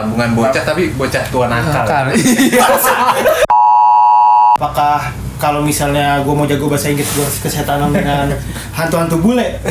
bukan bocah tapi bocah tua nakal. Apakah kalau misalnya gue mau jago bahasa Inggris gue kesetanan dengan hantu-hantu bule?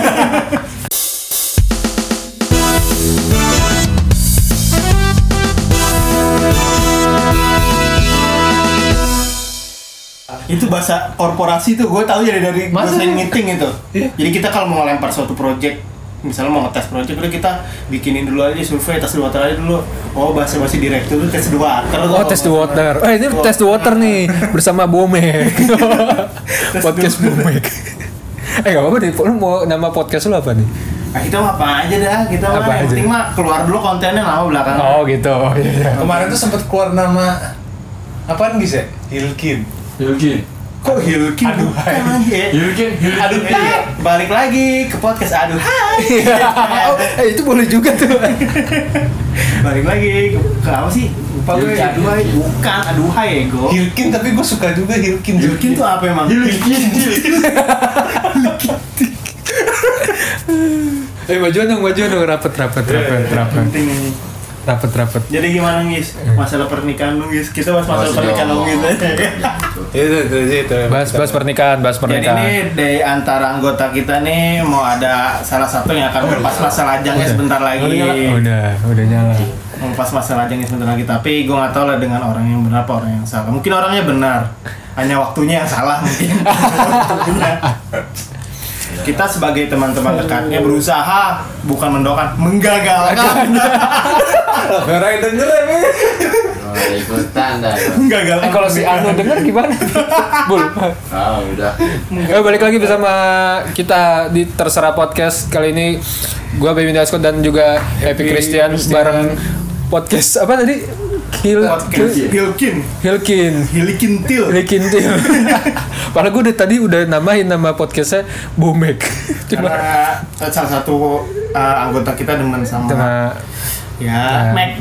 Itu bahasa korporasi tuh gue tahu jadi dari bahasa meeting itu. Jadi kita kalau mau ngelempar suatu project, misalnya mau ngetes project, udah kita bikinin dulu aja survei tes the water aja dulu. Oh bahasa direktur itu tes the water. Oh tes the water. Ini tes the water nih bersama Bomek. Podcast Bomek. Gak apa-apa nih. Lu mau nama podcast lu apa nih? Nah kita mah apa aja dah, kita mah yang penting mah keluar dulu kontennya lama belakangan. Oh gitu. Iya. Kemarin tuh sempat keluar nama apaan guys ya? Hilkin. Kok Hilkin? Aduh hai. Hilkin. Aduh hai. Balik lagi ke podcast aduh hai. Itu boleh juga tuh. Balik lagi ke apa sih? Lupa gue aduh hai. Bukan aduh hai ego. Hilkin tapi gue suka juga Hilkin. Hilkin tuh apa emang? Hilkin. Majuan dong rapet. Penting ini. Rapet. Jadi gimana Ngis? Masalah pernikahan lu Ngis. Kita bahas masalah pernikahan lu Ngis. Itu. Bahas pernikahan. Jadi ini dari antara anggota kita nih mau ada salah satu yang akan melepas masa lajangnya sebentar lagi. Udah nyala. Melepas masa lajangnya sebentar lagi. Tapi gue nggak tahu lah dengan orang yang benar apa orang yang salah. Mungkin orangnya benar, hanya waktunya yang salah mungkin. Kita sebagai teman-teman dekatnya berusaha bukan mendoakan, menggagalkan. Orang yang denger ya nih. Ikutan dah. Menggagalkan. Kalau si Anu denger gimana? Bul. Udah. Balik lagi bersama kita di Terserah Podcast. Kali ini gua Baby Dasko dan juga Happy Christian bareng podcast apa tadi? Hilkin Til. Padahal gue tadi udah namain nama podcastnya Bomek. Karena salah satu anggota kita demen sama Mac.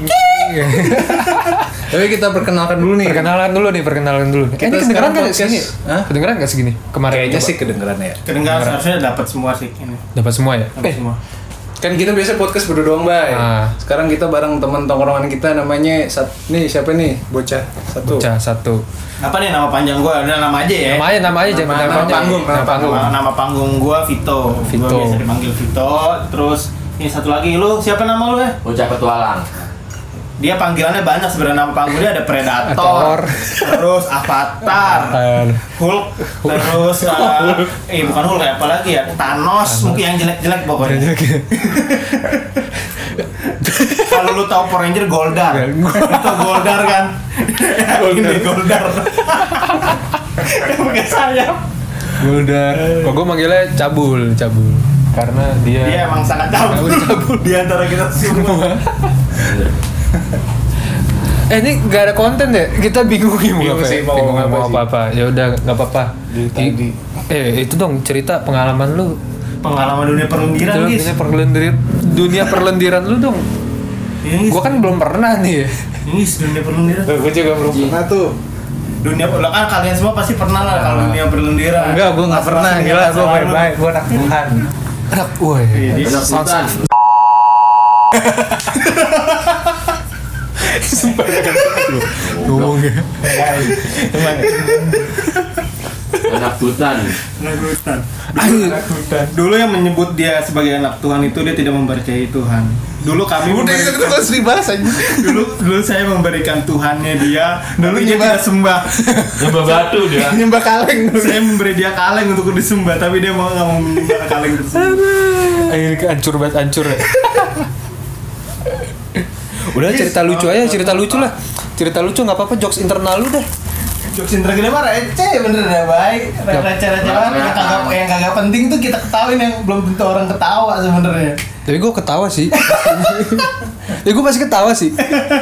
Tapi kita perkenalkan dulu nih. Perkenalan dulu nih. Ini kedengeran nggak segini? Kedengeran nggak segini? Kemarin Kayaknya sih kedengeran ya. Kedengeran seharusnya dapat semua sih ini. Dapat semua ya? Dapat semua. Kan kita biasa podcast berdua doang, Bay. Sekarang kita bareng teman tongkrongan kita namanya nih siapa nih? Bocah satu. Apa nih nama panjang gua? Ada nama aja ya. Nama aja jangan Nama panggung gua Vito. Gua biasa dipanggil Vito. Terus ini satu lagi lu siapa nama lu ya? Bocah petualang. Dia panggilannya banyak sebenarnya, nama panggungnya ada Predator, terus Avatar, Hulk, terus bukan Hulk ya, apalagi ya Thanos, mungkin yang jelek-jelek pokoknya. Kalau lu tahu Power Ranger Goldar, itu Goldar kan? Ini Goldar. Pakai sayap. Goldar. Gue manggilnya Cabul. Karena dia emang sangat cabul di antara kita semua. Ini gak ada konten deh, kita bingung mau apa. Ya udah nggak apa-apa. Itu dong cerita pengalaman lu. Pengalaman dunia perlendiran guys. Dunia perlendiran lu dong. Gua kan belum pernah nih. Ini dunia perlendiran. Gua juga belum pernah tuh. Dunia kan kalian semua pasti pernah lah kalau dunia perlendiran. Enggak, gua nggak pernah. Gila, gua baik-baik. Gua anak Tuhan. Sumpah ngomong ya. Anak hutan. Dulu yang menyebut dia sebagai anak Tuhan itu dia tidak mempercayai Tuhan. Dulu saya memberikan Tuhannya dia. Dulu dia tidak sembah. Nyembah batu dia. Nyembah kaleng. Saya memberi dia kaleng untuk disembah, tapi dia nggak mau menyembah kaleng tersebut. Akhirnya hancur ya. Udah cerita lucu lah. Cerita lucu nggak apa-apa, jokes internal lu deh. Jokes internal mah receh bener ya baik. Receh yang kagak penting tuh kita ketawain yang belum tentu orang ketawa sebenarnya. Tapi gue ketawa sih. Gue masih ketawa sih.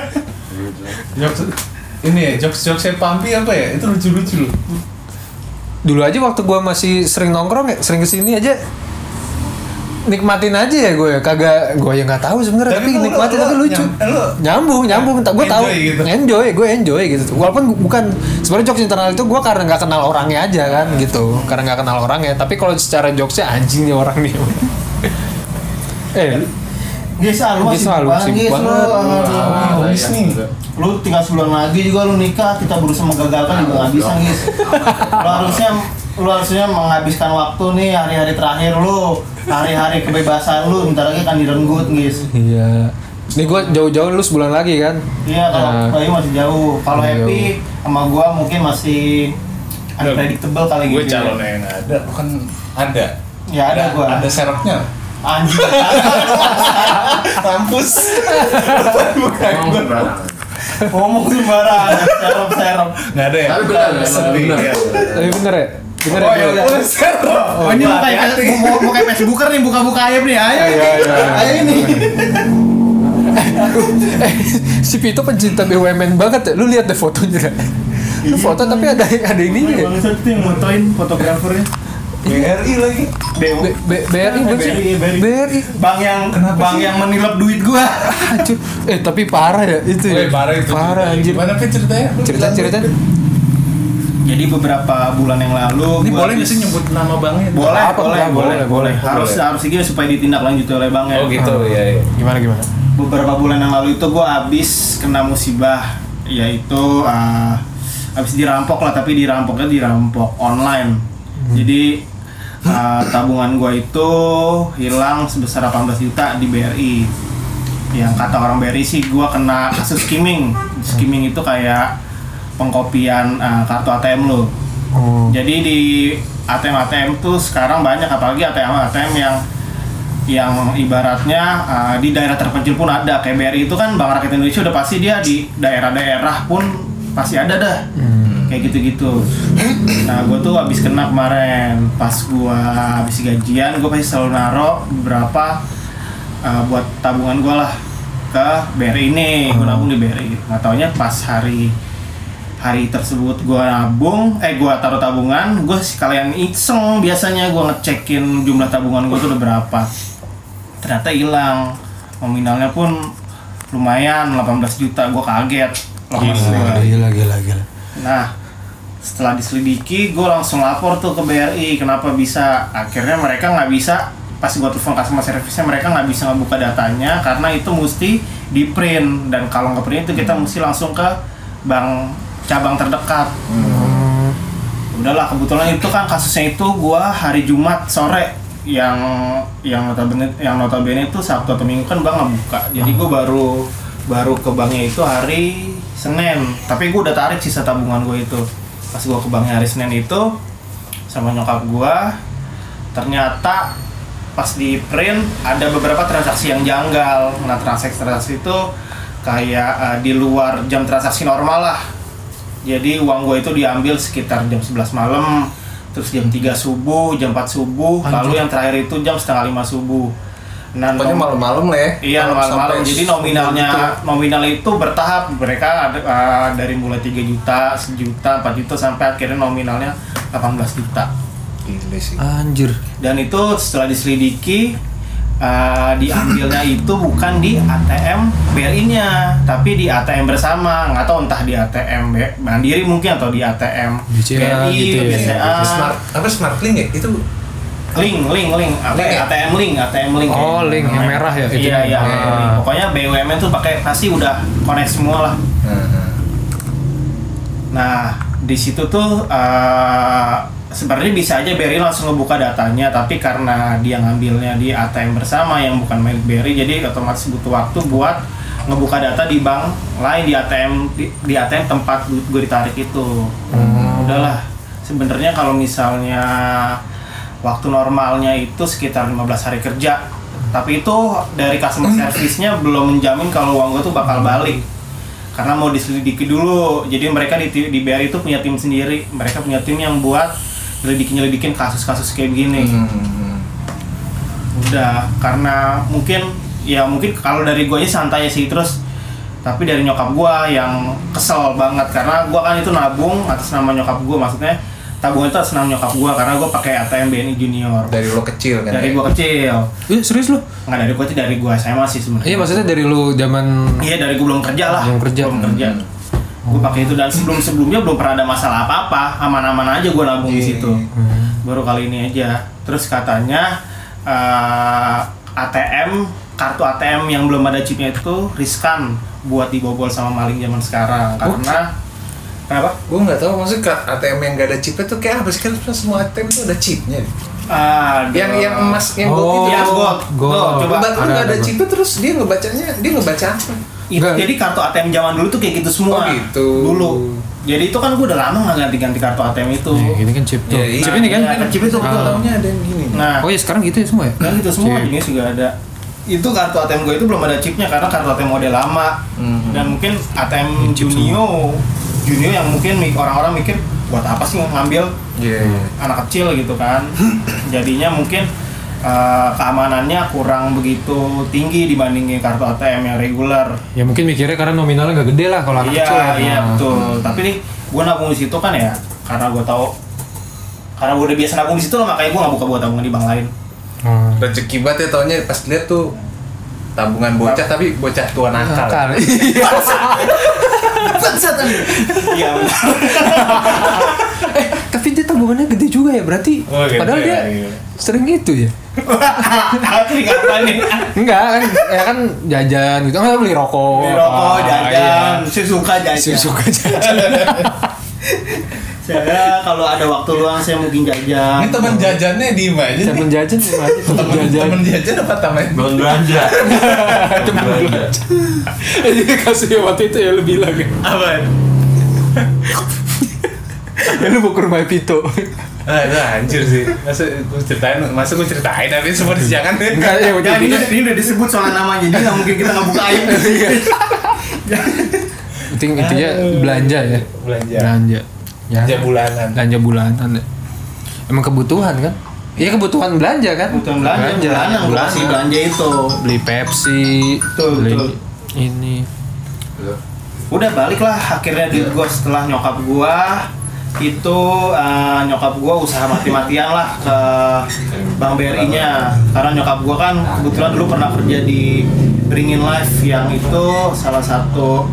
Jokes Pampi apa ya? Itu lucu-lucu loh. Dulu aja waktu gue masih sering nongkrong ya, sering kesini aja. Nikmatin aja ya gue yang nggak tahu sebenarnya, tapi nikmatin tapi lucu. Nyambung gue tahu gitu. enjoy gitu, walaupun bukan sebenarnya jokes internal itu gue karena nggak kenal orangnya aja kan gitu, karena nggak kenal orangnya. Tapi kalau secara jokesnya anjing nih orang nih. Lu masih sibuk banget. Guys nih. Lu tinggal sebulan lagi juga lu nikah, kita berusaha menggagalkan juga nggak bisa guys. Lu harusnya menghabiskan waktu nih hari-hari terakhir lu, hari-hari kebebasan lu, bentar lagi kan direnggut guys. Iya. Ini gue jauh-jauh lu sebulan lagi kan? Iya, kalau masih jauh. Kalau Happy sama gua mungkin masih unpredictable kali gitu. Gue calonnya yang ada, bukan ada. Ya ada gua. Ada seroknya. Anjing. Kampus. Bukan gue. Ngomong sembarangan, serem. Nggak ada ya? Tapi benar. Tapi bener ya? Bener Oh, ya? iya. Oh, ini mau kayak Facebooker nih, buka-buka aib nih. Ayo. Ayo ini. Si Pito pencinta BUMN banget ya. Lu lihat deh fotonya. Lu foto tapi ada ininya ya. Bangsat itu yang motoin fotografernya. BRI lagi. BRI. Bang yang menilap duit gua. Hancur. Tapi parah ya itu. Parah itu. Parah anjir. Gimana ceritanya? Cerita. Jadi beberapa bulan yang lalu Ini boleh nggak sih nyebut nama banknya? Boleh. Harus gitu supaya ditindaklanjuti oleh banknya. Oh gitu, ya. Gimana? Beberapa bulan yang lalu itu gue habis kena musibah, yaitu habis dirampok lah, tapi dirampok online. Jadi tabungan gue itu hilang sebesar 18 juta di BRI. Yang kata orang BRI sih gue kena kasus skimming. Skimming itu kayak pengkopian kartu ATM lo. Jadi di ATM tuh sekarang banyak, apalagi ATM yang ibaratnya di daerah terpencil pun ada. Kayak BRI itu kan Bank Rakyat Indonesia udah pasti dia di daerah-daerah pun pasti ada dah. Kayak gitu-gitu. Nah, gue tuh habis kena kemarin pas gue habis gajian, gue pasti selalu naro beberapa buat tabungan gue lah ke BRI ini. Gue nabung di BRI. Nggak taunya pas hari tersebut gue taruh tabungan, gue sekalian iseng biasanya gue ngecekin jumlah tabungan gue tuh udah berapa. Ternyata hilang, nominalnya pun lumayan 18 juta, gue kaget. Gila. Nah, setelah diselidiki, gue langsung lapor tuh ke BRI, kenapa bisa. Akhirnya mereka nggak bisa, pas gue telepon customer service-nya, mereka nggak bisa ngebuka datanya karena itu mesti di print, dan kalau nggak print itu kita mesti langsung ke bank cabang terdekat. Udahlah, kebetulan itu kan kasusnya itu gue hari Jumat sore, yang notabene itu Sabtu atau Minggu kan bank nggak buka, jadi gue baru ke banknya itu hari Senin, tapi gue udah tarik sisa tabungan gue itu. Pas gue ke banknya hari Senin itu sama nyokap gue, ternyata pas di print ada beberapa transaksi yang janggal. Nah, transaksi itu kayak di luar jam transaksi normal lah. Jadi uang gue itu diambil sekitar jam 11 malam, terus jam 3 subuh, jam 4 subuh, lalu yang terakhir itu jam 4:30 subuh. Nah, pokoknya malam-malam lah ya. Iya, malam-malam. Jadi nominal itu bertahap. Mereka ada dari mulai 3 juta, 1 juta, 4 juta sampai akhirnya nominalnya 18 juta. Gila sih. Anjir. Dan itu setelah diselidiki, diambilnya itu bukan di ATM BRI-nya, tapi di ATM bersama. Nggak tahu entah di ATM Mandiri mungkin atau di ATM BCA, BRI, gitu ya. BCA. Smart Link ya? Itu Link. ATM Link. Oh, Link yang merah ya? Iya. Pokoknya BUMN tuh pasti udah connect semua lah. Nah, di situ tuh sebenarnya bisa aja BRI langsung ngebuka datanya, tapi karena dia ngambilnya di ATM bersama yang bukan milik BRI, jadi otomatis butuh waktu buat ngebuka data di bank lain, di ATM tempat gue ditarik itu. Udahlah, sebenarnya kalau misalnya waktu normalnya itu sekitar 15 hari kerja, tapi itu dari customer service-nya belum menjamin kalau uang gue tuh bakal balik. Karena mau diselidiki dulu, jadi mereka di BRI itu punya tim sendiri, mereka punya tim yang buat nyelidikin kasus-kasus kayak begini. Udah, karena mungkin kalau dari gue santai sih terus, tapi dari nyokap gue yang kesel banget karena gue kan itu nabung atas nama nyokap gue, maksudnya tabungan itu atas nama nyokap gue karena gue pakai ATM BNI Junior. Dari lo kecil kan? Dari gue kecil. Serius lu? Nggak dari gue, dari gue SMA sih sebenarnya. Iya, maksudnya dari lu zaman. Iya, dari gue belum kerja lah. Belum kerja. Gue pakai itu, dan sebelumnya belum pernah ada masalah apa-apa, aman-aman aja gue nabung di situ. Baru kali ini aja. Terus katanya ATM kartu ATM yang belum ada chipnya itu riskan buat dibobol sama maling zaman sekarang karena kenapa? Gue nggak tahu maksudnya ATM yang nggak ada chipnya tuh kayak apa sih? Kan semua ATM tuh ada chipnya. Yang emas, yang gold itu. Yang gold. Coba lu nggak ada chipnya terus dia ngebaca apa? Jadi kartu ATM zaman dulu tuh kayak gitu semua. Oh gitu. Dulu. Jadi itu kan gue udah lama nggak ganti-ganti kartu ATM itu. Ini kan chip tuh. Ya, Chip ini kan? Iya, chip itu gue Tahunya ada yang gini. Nah, Oh ya sekarang gitu ya semua ya? kan itu semua Chip. jenis juga ada. Itu kartu ATM gue itu belum ada chipnya karena kartu ATM model lama. Dan mungkin ATM Junio yang mungkin orang-orang mikir buat apa sih ngambil anak kecil gitu kan. Jadinya mungkin keamanannya kurang begitu tinggi dibandingin kartu ATM yang reguler. Ya mungkin mikirnya karena nominalnya nggak gede lah kalau anak kecil ya. Iya betul. Tapi nih gue nabung di situ kan ya karena gue tahu karena gue udah biasa nabung di situ loh, makanya gue nggak buka buat tabungan di bank lain. Rezeki banget ya taunya pas lihat tuh tabungan bocah tapi bocah tua nakal. Bangsat tadi. Iya. Tapi dia tabungannya gede juga ya berarti. Padahal dia sering itu ya. Tapi ngapain nih? Enggak kan, ya kan jajan gitu, nggak beli rokok. Beli rokok, jajan, sesuka jajan. Suka jajan. Saya kalau ada waktu luang saya mungkin jajan. Ini teman jajannya di mana aja? Temen jajan gimana? Temen jajan apa tamanya? Bang belanja. Temen belanja. Jadi kasih waktu itu ya lu bilang ya. Apa? Ya lu mau ke rumah Vito. Anjir sih. Masa gue ceritain tapi semua di jangan deh. Enggak ya Ya, ini udah disebut soal namanya, jadi nggak mungkin kita nggak buka aib. Intinya belanja ya. Belanja Belanja bulanan. Emang kebutuhan kan? Iya kebutuhan belanja kan? Kebutuhan belanja belanja itu. Beli Pepsi, Betul. ini. Udah balik lah akhirnya duit gue setelah nyokap gue itu nyokap gue usaha mati-matian lah ke Bank BRI-nya karena nyokap gue kan kebetulan dulu pernah kerja di Ringin Life yang itu salah satu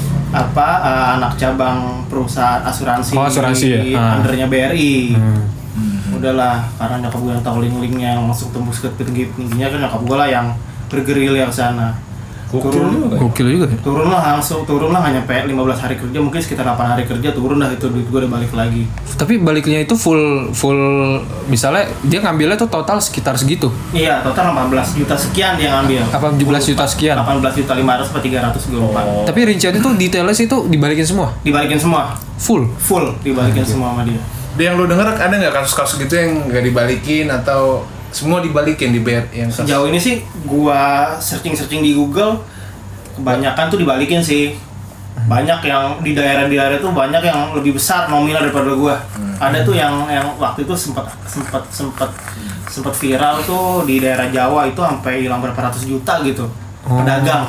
anak cabang perusahaan asuransi, asuransi ya? Undernya BRI. Udahlah karena nyokap gue yang tahu link-linknya masuk tembus ke tingginya kan nyokap gue lah yang bergerilya ke sana. Gokil juga ya? Turun lah nggak nyampe 15 hari kerja, mungkin sekitar 8 hari kerja turun dah itu duit gue udah balik lagi. Tapi baliknya itu full misalnya dia ngambilnya tuh total sekitar segitu. Iya, total 18 juta sekian dia ngambil. 18 juta sekian. 18 juta 500 atau 300 gue lupa. Tapi rincian itu detailnya sih itu dibalikin semua. Dibalikin semua. Full Dibalikin semua sama dia. Yang lu denger ada nggak kasus-kasus gitu yang nggak dibalikin atau semua dibalikin di BR yang Sejauh ini sih gua searching di Google kebanyakan tuh dibalikin sih. Banyak yang di daerah-daerah tuh banyak yang lebih besar nominal daripada gua. Ada tuh yang waktu itu sempat viral tuh di daerah Jawa itu sampai hilang berapa ratus juta gitu. Pedagang.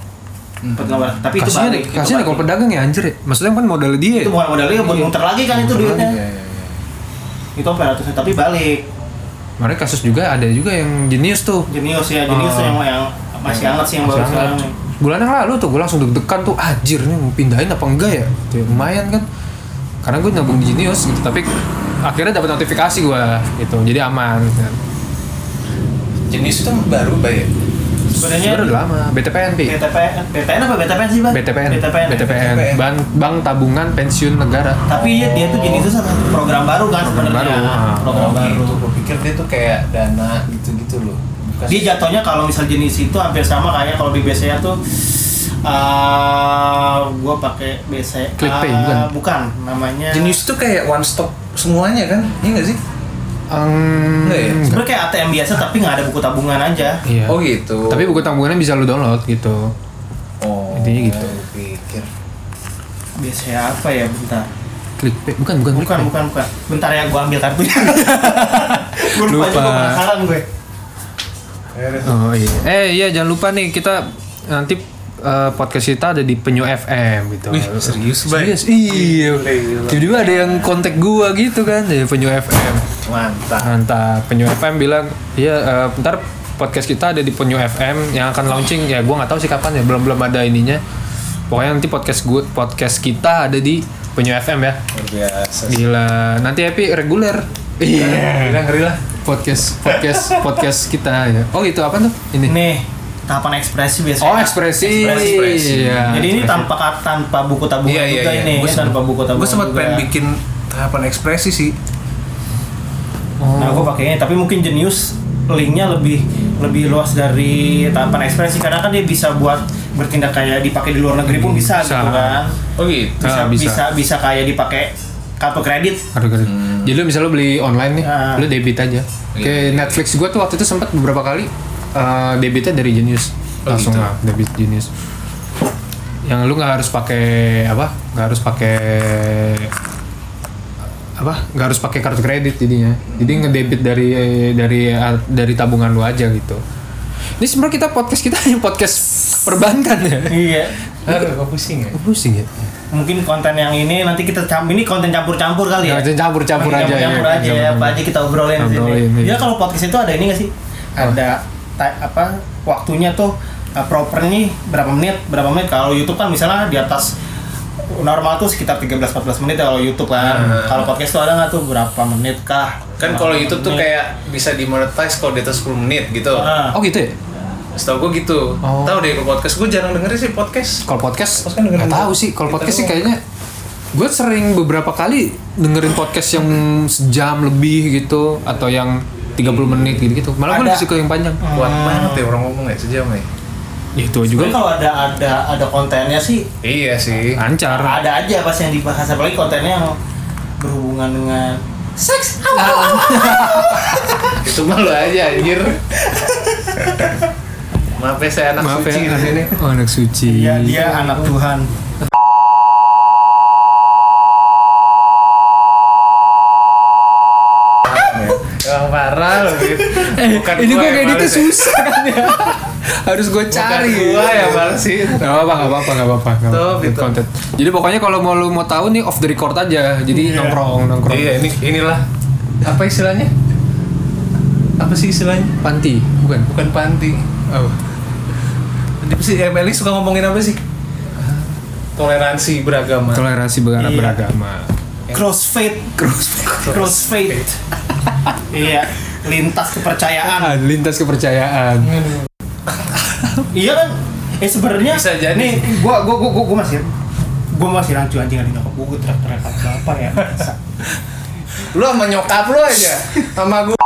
Tapi itu balik. Kasihan kalau pedagang ya anjir ya. Maksudnya kan modal dia. Itu bukan modalnya buat muter lagi kan itu duitnya. Itu sampai ratusan tapi balik. Kemarin kasus juga ada juga yang jenius tuh. Jenius yang masih hangat sih yang baru sekarang. Bulan yang lalu tuh gue langsung deg-degan tuh anjir nih mau pindahin apa enggak ya? Tuh, lumayan kan. Karena gue nabung di Jenius gitu, tapi akhirnya dapat notifikasi gue gitu. Jadi aman kan. Jenius itu baru bayar. Sebenarnya udah lama. BTPN apa BTPN sih, Bang? BTPN. Bank Tabungan Pensiun Negara. Tapi dia tuh jenis itu satu program baru kan sebenarnya. Program baru. Gue pikir dia tuh kayak dana gitu-gitu loh. Bukan dia jatuhnya kalau misal jenis itu hampir sama kayak kalau di BCA tuh gue pakai BCA. ClickPay bukan namanya. Jenius itu kayak one stop semuanya kan? Iya nggak sih? Enggak ya? Sebenarnya kayak ATM biasa tapi nggak ada buku tabungan aja. Iya. Oh gitu. Tapi buku tabungannya bisa lu download gitu. Oh. Intinya gitu. Pikir. BCA apa ya bentar? ClickPay bukan. Bentar ya gua ambil kartunya. Gua lupa. Juga penasaran gue. Oh iya. Iya jangan lupa nih kita nanti podcast kita ada di Penyu FM gitu. Wih, serius, Bay? Serius? Iya. Tiba-tiba ada yang kontak gua gitu kan dari Penyu FM. Mantap. Penyu FM bilang, "Iya, bentar podcast kita ada di Penyu FM yang akan launching." Ya gua enggak tahu sih kapan ya, belum ada ininya. Pokoknya nanti podcast kita ada di Penyu FM ya. Luar biasa. Gila. Nanti Epi reguler. Iya. Ngeri lah. Podcast kita ya. Oh, itu apa tuh? Ini. Nih. tahapan ekspresi biasanya. Oh, ekspresi. Iya. Jadi ini tanpa buku tabungan juga ini, ya, tanpa buku tabungan. Gue sempat pengen bikin tahapan ekspresi sih. Nah, gue pakainya, tapi mungkin Genius linknya lebih luas dari tahapan ekspresi karena kan dia bisa buat bertindak kayak dipakai di luar negeri pun bisa. Gitu kan. Oh gitu. Bisa kayak dipakai kartu kredit. Jadi lu misalnya lu beli online nih, lu debit aja. Kayak Netflix gue tuh waktu itu sempat beberapa kali debitnya dari Genius. Langsung gitu. Debit Genius. Yang lu nggak harus pakai nggak harus pakai kartu kredit jadinya. Jadi ngedebit dari tabungan lu aja gitu. Ini sebenarnya kita hanya podcast perbankan ya. Iya. Aduh, kok pusing ya? Pusing ya. Mungkin konten yang ini nanti kita ini konten campur-campur kali ya. Campur-campur aja ya. Apa aja kita obrolin di sini. Iya. Ya kalau podcast itu ada ini nggak sih? Ada waktunya tuh propernya berapa menit. Kalau YouTube kan misalnya di atas normal tuh sekitar 13-14 menit kalau YouTube kan. Kalau podcast tuh ada nggak tuh berapa menit kah? Kan kalau YouTube tuh kayak bisa dimonetize kalau di atas 10 menit gitu. Oh gitu ya? Setahu gue gitu. Tahu deh kalau podcast gue jarang dengerin sih podcast. Kalau podcast kan dengerin nggak tahu sih. Kalau podcast sih kayaknya gue sering beberapa kali dengerin podcast yang sejam lebih gitu atau yang 30 menit gitu. Malah gue lebih suka yang panjang. Kuat banget ya orang ngomong ya sejam ya. Itu juga. Kalau ada kontennya sih. Iya sih. Lancar. Ada aja pas yang dibahas, apalagi kontennya yang berhubungan dengan seks. Itu malu aja anjir. Maaf ya saya anak suci di sini. Oh, anak suci. Iya, dia anak Tuhan. Yang parah loh gitu. Bukan ini gua gue yang kayak gitu males ya. susah kan ya. Harus gue cari. Bukan gua yang males sih. Gak apa-apa. Gitu. Konten. Jadi pokoknya kalau lu mau tahu nih off the record aja. Jadi nongkrong. Iya, inilah apa istilahnya? Apa sih istilahnya? Panti, bukan? Bukan panti. Oh. Apa sih Emily suka ngomongin apa sih? Toleransi beragama. Beragama. Crossfade. Iya, lintas kepercayaan. Lintas kepercayaan. Iya kan? Sebenarnya Bisa jadi. nih, gua masih rancu anjing ada nyokap gua teriak-teriak apa ya? Lu sama nyokap lu aja. Sama gua.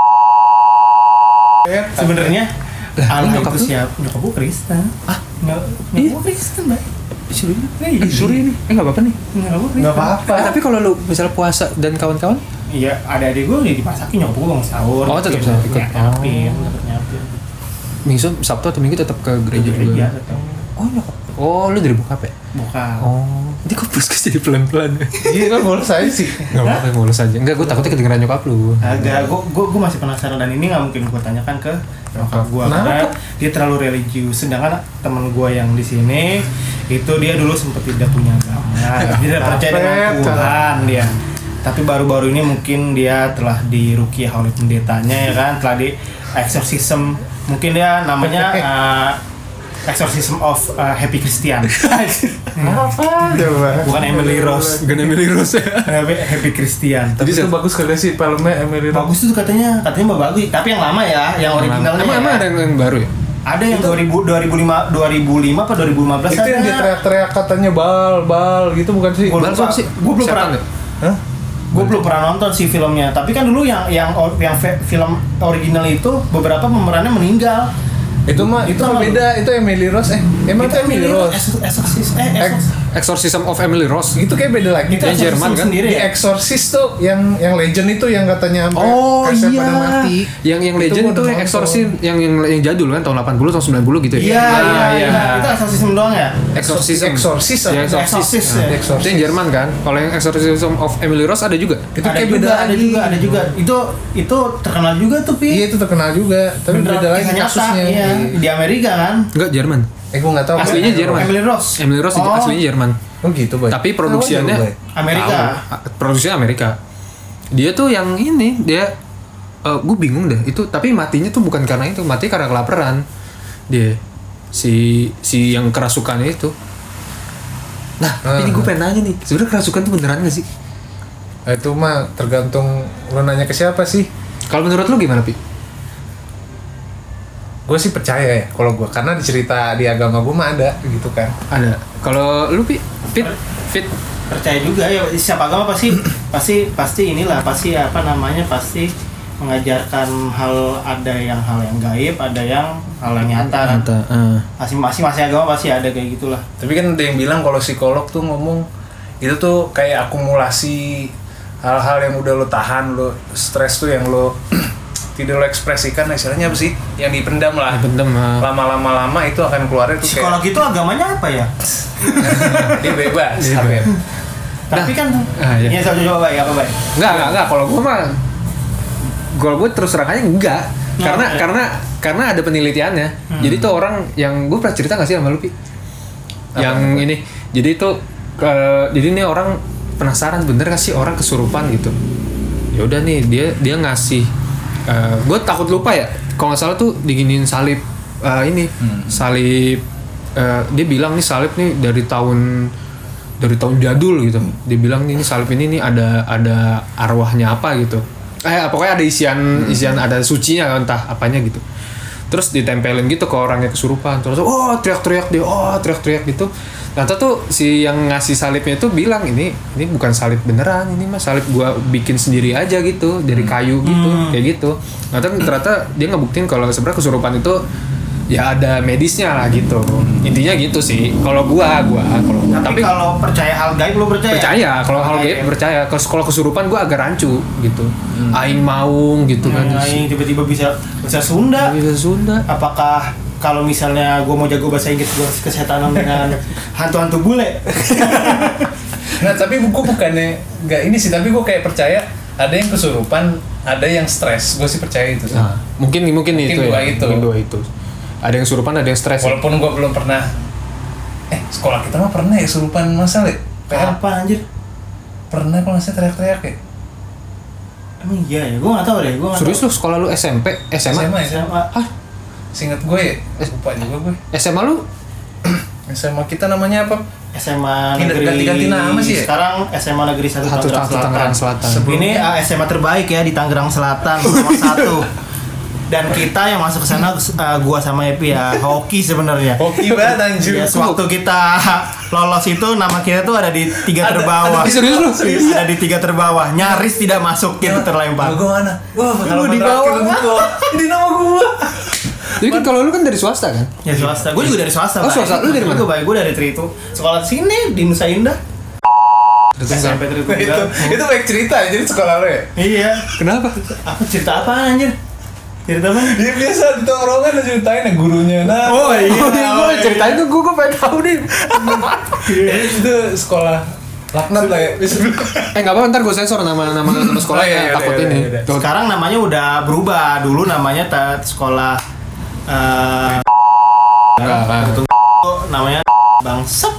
Sebenarnya Allah nyokap itu lu? siap, nyokap gua Kristen. Nyokap gua Kristen, Mbak. Suri nih. Enggak apa-apa nih. Enggak apa-apa. Tapi kalau lu misalnya puasa dan kawan-kawan, Iya, adik-adik gue udah dimasakin, nyokap gue bangun sahur. Oh, tetap gitu. ikut. Nyiapin. Minggu Sabtu atau Minggu tetap ke gereja Iya, juga. tetap. Oh, nyokap. Oh, lu dari bokap ya? Bukan. Oh, nanti kok puskes jadi pelan-pelan ya? Iya kan bolos aja sih. Gak apa-apa, mulus aja. Enggak, gue takutnya kedengeran nyokap lu. Agak, gue masih penasaran dan ini nggak mungkin gue tanyakan ke nyokap gue karena dia terlalu religius. Sedangkan teman gue yang di sini itu dia dulu sempat tidak punya agama, dia tidak percaya dengan Tuhan dia. Tapi baru-baru ini mungkin dia telah diruqyah oleh pendetanya ya kan, telah di exorcism. Mungkin dia namanya Exorcism of Happy Christian. Apa? Coba. Bukan Emily Rose. Bukan Emily Rose ya? Happy Christian. Tapi itu bagus kagak sih filmnya Emily Rose? Bagus itu katanya bagus. Tapi yang lama ya, yang originalnya. Emang ada yang baru ya? Ada yang 2005 apa 2015 Itu ada. yang dia teriak-teriak katanya bal gitu bukan sih? Gue belum pernah. Hah? Gue belum pernah nonton sih filmnya. Tapi kan dulu yang film original itu beberapa pemerannya meninggal. Itu mah beda, itu Emily Rose. Emang itu Emily Rose. Exorcism of Emily Rose. Itu kayak beda lagi. Itu yang Jerman kan? sendiri Di ya? Exorcist tuh yang legend itu yang katanya sampai Oh kaset iya. pada mati. Yang legend gua tuh udah yang nonton. Exorcism yang jadul kan tahun 80 tahun 90 gitu ya. Iya. Itu exorcism doang ya? Exorcism. Exorcist Ya, apa? Exorcist ya? Itu yang Jerman kan. Kalau yang Exorcism of Emily Rose ada juga. Itu Ada kayak juga, beda lagi. ada juga. Itu terkenal juga tuh, Pi. Iya itu terkenal juga, tapi Beneran beda lagi kisah nyata, kasusnya. iya. Di Amerika kan? Enggak Jerman. Gue nggak tahu. Aslinya Jerman. Emily Rose. Emily Rose Oh. aslinya Jerman. Oh gitu, Boy. Tapi produksiannya Amerika. Produksinya Amerika. Dia tuh yang ini, gue bingung deh. Itu tapi matinya tuh bukan karena itu, mati karena kelaparan. Dia si yang kerasukannya itu. Nah, tapi ini gue pengen nanya nih, sebenarnya kerasukan tuh beneran gak sih? Itu mah tergantung lo nanya ke siapa sih. Kalau menurut lu gimana, Pi? Gue sih percaya ya kalau gue, karena di cerita di agama gue mah ada gitu kan. Ada. Kalau lu fit Percaya juga ya, siapa agama pasti inilah, pasti pasti mengajarkan hal yang gaib, ada yang hal yang nyata. Masing-masing agama pasti ada kayak gitulah. Tapi kan ada yang bilang kalau psikolog tuh ngomong itu tuh kayak akumulasi hal-hal yang udah lo tahan, lo stres tuh yang lo tidak lo ekspresikan, istilahnya apa sih? Yang dipendam lah. Lama itu akan keluar itu kayak. Psikolog itu agamanya apa ya? Dia bebas. Tapi kan ini saya coba baik. Enggak. Kalau gue terus terang aja enggak. Karena ada penelitiannya. Jadi tuh orang yang gue pernah cerita nggak sih sama lu, Pi? Yang ini. Jadi tuh jadi ini orang penasaran bener nggak sih orang kesurupan gitu. Ya udah nih dia ngasih. Gue takut lupa ya. Kalau nggak salah tuh diginiin salib salib. Dia bilang nih salib nih dari tahun jadul gitu. Dia bilang ini salib ini nih ada arwahnya apa gitu. Pokoknya ada isian ada sucinya entah apanya gitu. Terus ditempelin gitu ke orangnya kesurupan. Terus teriak-teriak gitu. Ternyata tuh si yang ngasih salibnya itu bilang ini bukan salib beneran, ini mah salib gua bikin sendiri aja gitu dari kayu gitu, kayak gitu. Ternyata dia ngebuktiin kalau sebenarnya kesurupan itu ya ada medisnya lah gitu. Intinya gitu sih. Kalau gua. Tapi kalau percaya hal gaib lo percaya? Percaya. Kalau hal gaib percaya. Kalau kesurupan gua agak rancu gitu. Aing maung gitu kan. Aing tiba-tiba bisa Sunda. Apakah kalau misalnya gua mau jago bahasa Inggris gua kesetanan dengan hantu-hantu bule? Nah, tapi gua bukannya enggak ini sih, tapi gua kayak percaya ada yang kesurupan, ada yang stres. Gua sih percaya itu. Nah, mungkin itu ya. Mungkin dua itu. Ada yang surupan, ada yang stres. Walaupun gue belum pernah. Sekolah kita mah pernah ya surupan masal ya? Apa anjir? Pernah kalau nggak salah teriak-teriak ya? Emang iya ya? Gue nggak tahu deh. Serius lu sekolah lu SMP? SMA? Hah? Seingat gue ya? Lupa juga gue. SMA lu? SMA kita namanya apa? SMA Negeri. Ganti-ganti nama sih ya? Sekarang SMA Negeri 1 Tangerang Selatan. Ini SMA terbaik ya di Tangerang Selatan, nomor 1. Dan kita yang masuk ke sana gua sama Epi ya hoki sebenarnya. Hoki banget anjir. Ya, waktu kita lolos itu nama kita tuh ada di 3 terbawah. Serius lu? Ada di 3 terbawah. Nyaris tidak masuk, kita terlempar. Gua mana? Lu di bawah. Ini nama gua. Jadi kan kalau lu kan dari swasta kan? Ya swasta. Gua juga dari swasta. Oh, swasta. Lu dari mana? Gua dari Tritu. Sekolah sini di Nusa Indah. SMP Tritu. Itu baik cerita jadi sekolah lu ya? Iya. Kenapa? Apa cerita apa anjir? Cerita apa? Dia biasa di tongkrongan udah ceritain ya gurunya. Oh iya. Gue ceritain tuh gue pengen tahu nih. Itu sekolah laknat lah ya. Nggak apa-apa, ntar gue sensor nama sekolahnya. Takut ini. Sekarang namanya udah berubah. Dulu namanya sekolah namanya bangsat.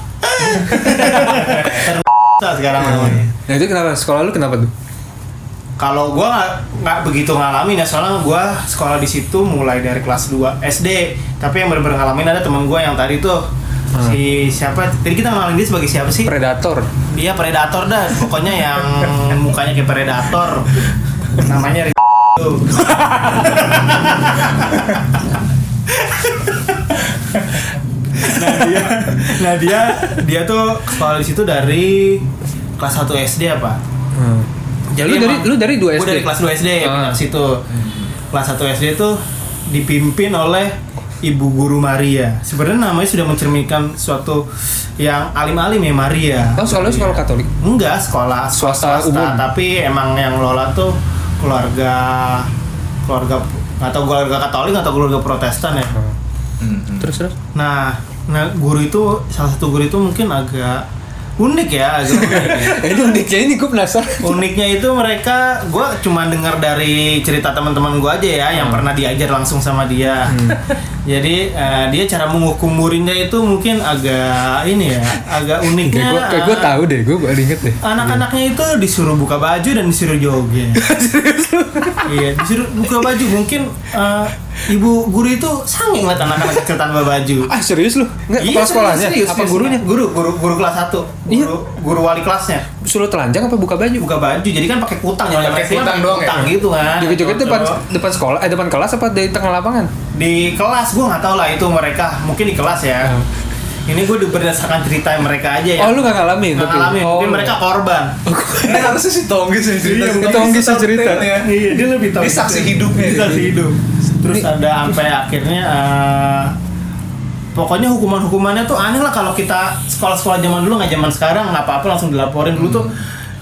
Sekarang namanya. Nah itu kenapa? Sekolah lu kenapa tuh? Kalau gue nggak begitu ngalamin ya, soalnya gue sekolah di situ mulai dari kelas 2 SD. Tapi yang benar-benar ngalamin ada teman gue yang tadi tuh si siapa? Tadi kita ngalamin dia sebagai siapa sih? Predator. Dia predator dah, pokoknya yang mukanya kayak predator. Namanya dia tuh sekolah di situ dari kelas 1 SD apa? Jadi lu dari 2 SD? Gue dari kelas 2 SD pindah situ. Kelas 1 SD tuh dipimpin oleh Ibu Guru Maria. Sebenarnya namanya sudah mencerminkan suatu yang alim-alim ya, Maria. Oh, sekolah Katolik? Enggak, sekolah swasta umum. Tapi emang yang lola tuh keluarga atau keluarga Katolik atau keluarga Protestan ya. Terus? Nah, guru itu, salah satu guru itu mungkin agak unik ya, Ini uniknya ini gue penasaran. Uniknya itu mereka, gue cuma dengar dari cerita teman-teman gue aja ya, yang pernah diajar langsung sama dia. Jadi dia cara menghukum muridnya itu mungkin agak ini ya, agak uniknya. Kayak gue tahu deh, gue inget deh. Anak-anaknya itu disuruh buka baju dan disuruh joget. Iya, disuruh buka baju. Mungkin ibu guru itu sange ngeliat anak-anak kecil tanpa baju. Serius lu? Nggak, kepala sekolahnya? Serius, apa gurunya? Guru kelas 1. Guru wali kelasnya. Suruh telanjang apa buka baju? Buka baju. Jadi kan pakai kutang pakai kutang doang ya. Gitu kan. Joget-joget depan sekolah, depan kelas apa di tengah lapangan? di kelas gue nggak tahu lah itu mereka mungkin di kelas ya. Ini gue berdasarkan cerita mereka aja ya. Oh lu nggak ngalamin? Nggak ngalamin, mungkin mereka korban. Ini harusnya si Tonggis yang cerita. Iya, Tonggis yang cerita. Iya, dia lebih tahu. Ini saksi hidupnya. Saksi hidup. Terus ada sampai akhirnya pokoknya hukumannya tuh aneh lah kalau kita sekolah-sekolah zaman dulu nggak zaman sekarang nggak apa-apa langsung dilaporin dulu tuh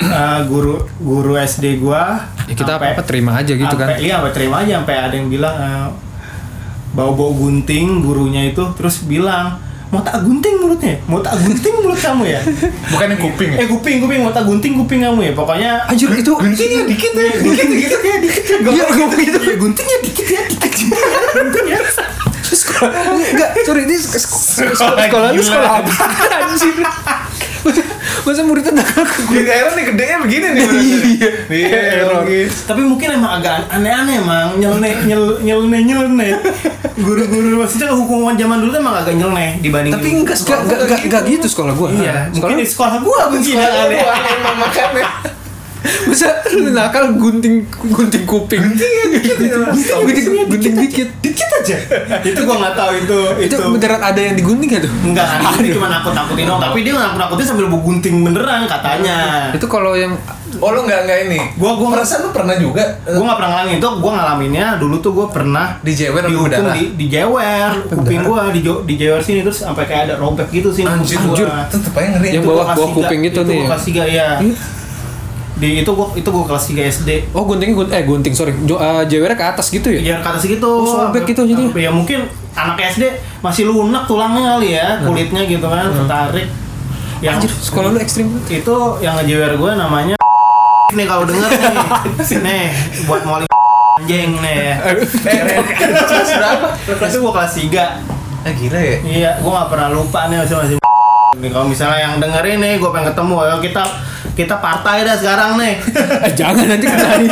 guru SD gua Ya kita apa terima aja gitu kan. Iya, terima aja sampai ada yang bilang bau-bau gunting gurunya itu terus bilang mau tak gunting mulutnya, mau tak gunting mulut kamu ya. Bukan yang kuping ya? Kuping, mau tak gunting kuping kamu ya. Pokoknya Anjir itu guntingnya dikit ya, dikit ya. Iya, gue begitu. Guntingnya dikit ya. Guntingnya. Enggak, sorry ini sekolah lu sekolah apa? Anjir. Masa muridnya nakal ke gue? Di daerah nih gedenya begini nih. Iya. Tapi mungkin emang agak aneh-aneh emang nyeleneh. Guru-guru maksudnya hukuman zaman dulu tuh emang agak nyeleneh dibanding. Tapi enggak gitu sekolah gua. Iya, mungkin di sekolah gua mungkin aneh. Makanya. Masa lu nakal gunting kuping? Gunting dikit. Dikit aja. Itu gua nggak tahu itu. Beneran ada yang digunting gak tuh? Enggak, dia cuma nakut-nakutin dong. Tapi dia nakut-nakutin sambil mau gunting beneran katanya. Itu kalau yang Oh lu nggak ini? Gua merasa lu pernah juga. Gua nggak pernah ngalamin itu. Gua ngalaminnya dulu tuh gua pernah Dijewer sama dihukum berdarah? di jewer kuping gua dijewer sini terus sampai kayak ada robek gitu sih. Anjir, tetep aja ngeri. Yang Itu gua bawah kelas kuping 3, itu nih. Gua kelas 3 ya. Itu gua kelas 3 SD. Oh gunting sorry. Jewernya ke atas gitu ya? Ya kata segitu. Oh, sobek gitu jadi. Ya mungkin anak SD masih lunak tulangnya kali ya, kulitnya gitu kan, tertarik. Yang Anjir, sekolah lu ekstrim banget. itu yang ngejewer gue namanya nih kalau denger nih buat moli anjing nih. Kelas berapa? Itu gua kelas 3. Gila ya. Iya, gua nggak pernah lupa nih masih nih kalau misalnya yang dengerin nih gua pengen ketemu ayo kita partai dah sekarang nih. Jangan nanti kena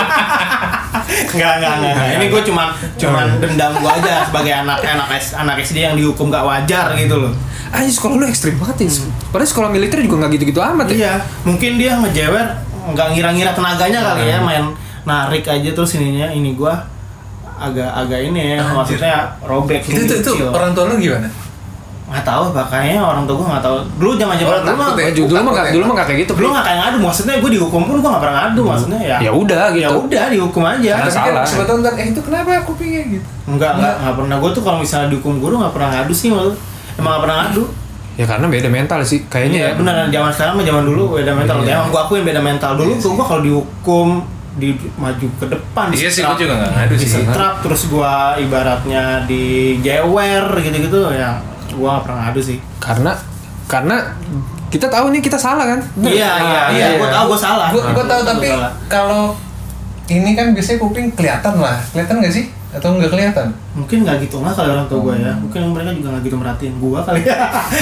Enggak. Ini gua cuman dendam gua aja sebagai anak SD yang dihukum gak wajar gitu loh. Anjir, sekolah lu ekstrim banget ya. Padahal sekolah militer juga nggak gitu-gitu amat ya. Iya, mungkin dia ngejewer nggak ngira-ngira tenaganya kali ya, main narik aja terus ini gua agak ini ya, maksudnya robek Itu kecil. orang tua lu gimana? Nggak tahu, makanya orang tua gua nggak tahu. Dulu zaman-zaman dulu mah Dulu mah nggak kayak gitu. dulu nggak kayak ngadu, maksudnya gua dihukum pun gua nggak pernah ngadu, maksudnya ya. Ya udah gitu. Ya udah dihukum aja. Karena salah. Sebetulnya itu kenapa kupingnya gitu? Enggak pernah. Gua tuh kalau misalnya dihukum guru nggak pernah ngadu sih, emang nggak pernah ngadu. Ya karena beda mental sih kayaknya ya. Benar, zaman sekarang sama zaman dulu beda mental. Iya. Emang gua akuin beda mental. Dulu tuh gua kalau dihukum maju ke depan Iya sih, disetrap. gua juga nggak ngadu sih. Disetrap, terus gua ibaratnya dijewer gitu-gitu ya. Gua nggak pernah ngadu sih. Karena kita tahu nih kita salah kan. Iya, gua tahu gua salah. Gua tahu tapi salah. kalau ini kan biasanya kuping kelihatan lah. Kelihatan nggak sih? Atau nggak kelihatan? Mungkin nggak gitu nggak kali orang tua gua ya. Mungkin mereka juga nggak gitu merhatiin gua kali ya.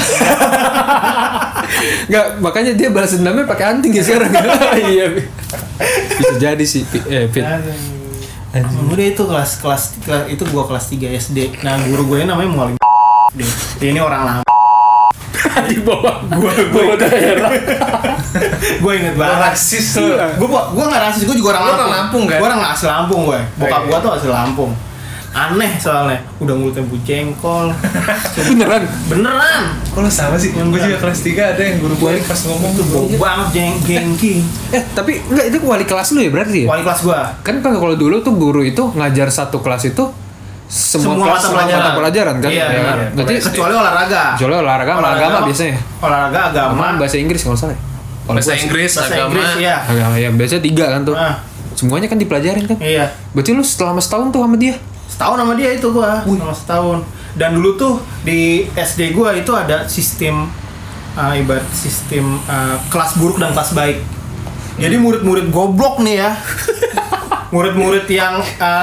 Nggak, makanya dia balas dendamnya pakai anting ya sekarang. Iya. Bisa jadi sih, Fit. Udah itu kelas itu gua kelas 3 SD. Nah, guru gue namanya Mualim. Dia ini orang lama. Di bawah gua daerah. Gue inget banget. Rasis lu. Gue nggak rasis, gue juga orang Lu orang Lampung, kan? Gue orang asli Lampung gue. Bokap Iya. gue tuh asli Lampung. Aneh soalnya, udah mulutnya bu jengkol. Beneran. Kok lu sama sih? Yang gue juga kelas 3 ada yang guru gue pas ngomong tuh Bau banget gengki. Tapi enggak itu wali kelas lu ya berarti ya? Wali kelas gue. Kan kalau dulu tuh guru itu ngajar satu kelas itu semua kelas mata pelajaran kan? Iya, Ya kan? iya. Berarti Kecuali olahraga. kecuali olahraga sama agama biasanya. Olahraga agama. Sama bahasa Inggris kalau salah. Bahasa Inggris, Bahasa agama. Inggris ya. Agama ya biasanya 3 kan tuh. Ah. Semuanya kan dipelajarin kan? Iya. Berarti lu selama setahun tuh sama dia? Setahun sama dia itu gua, selama setahun. Dan dulu tuh di SD gua itu ada sistem ibarat sistem kelas buruk dan kelas baik. Jadi murid-murid goblok nih ya. Murid-murid yang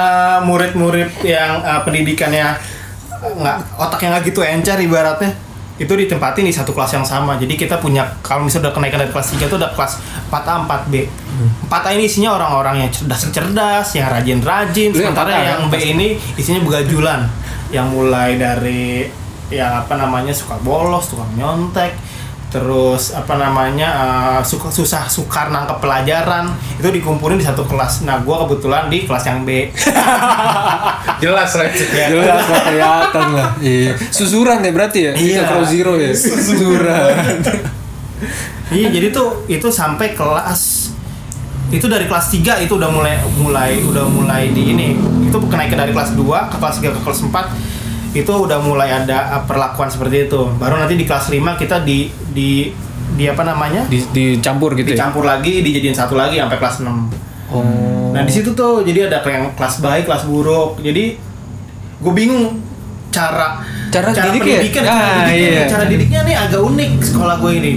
pendidikannya otaknya nggak gitu encer ibaratnya. Itu ditempatin di satu kelas yang sama. Jadi kita punya, kalau misalnya udah kenaikan dari kelas 3 itu ada kelas 4A, 4B. 4A ini isinya orang-orang yang cerdas-cerdas, yang rajin-rajin. Lu yang Sementara 4A, yang B ini isinya begajulan. Yang mulai dari yang suka bolos, tukang nyontek, terus apa namanya susah sukar nangkep pelajaran, itu dikumpulin di satu kelas. Nah gue kebetulan di kelas yang B. Jelas lah. Jelas lah, kelihatan lah. Iya. Susuran ya berarti ya? Iya. Kita cross zero ya? Susuran. Iya, jadi tuh itu sampai kelas itu dari kelas 3 itu udah mulai di ini. Itu kenaikan dari kelas 2 ke kelas 3 ke kelas 4 itu udah mulai ada perlakuan seperti itu. Baru nanti di kelas 5 kita di apa namanya? Dicampur gitu Dicampur lagi, dijadiin satu lagi sampai kelas 6. Oh. Nah, di situ tuh jadi ada yang kelas baik, kelas buruk. Jadi gue bingung cara didiknya? pendidikan, Iya. cara didiknya nih agak unik sekolah gue ini.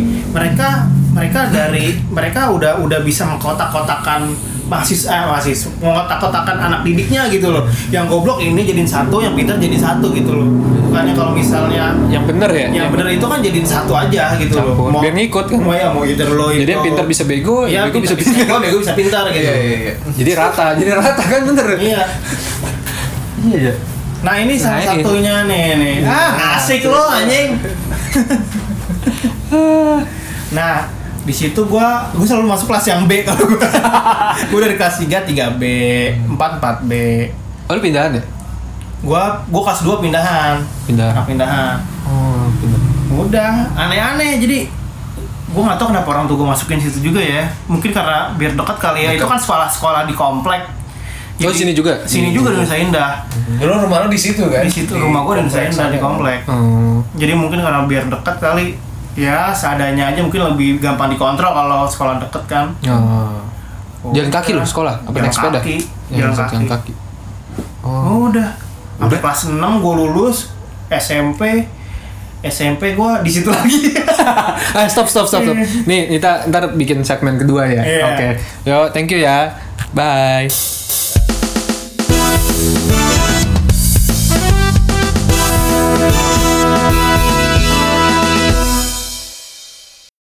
Mereka udah bisa mengkotak-kotakan mahasiswa, mengkotak-kotakan anak didiknya gitu loh. Yang goblok ini jadiin satu, yang pintar jadi satu gitu loh. Bukannya kalau misalnya yang bener ya? yang bener itu kan jadiin satu aja gitu Campur. loh. Biar ngikut kan? Mau either lo itu. Jadi yang pintar bisa bego, ya, bego bisa pintar. bego bisa pintar gitu. Iya. Jadi rata kan bener? Iya. Iya. Nah ini salah Nah, ini. satunya nih. Asik lo anjing. Nah di situ gue selalu masuk kelas yang B kalau gue. Gue dari kelas 3 3B, 4 4B. Oh, lu pindahan ya? Gue kelas 2 pindahan. Pindahan. Oh, pindah. Udah aneh-aneh, jadi gue nggak tahu kenapa orang tua gue masukin situ juga ya. Mungkin karena biar dekat kali ya. Itu kan sekolah di komplek. Oh, sini juga? Sini juga di Nusa Indah. Dulu rumah lo di situ kan? Di situ rumah gue di Nusa Indah di komplek. Oh. Jadi mungkin karena biar dekat kali, ya seadanya aja mungkin lebih gampang dikontrol kalau sekolah deket kan. Oh. Jalan kaki loh sekolah? Apa naik sepeda? Jalan kaki. Oh. Udah. Sampai kelas 6 gue lulus SMP gue di situ lagi. Stop. Nih, kita ntar bikin segmen kedua ya. Iya. Oke. Yo, thank you ya. Bye.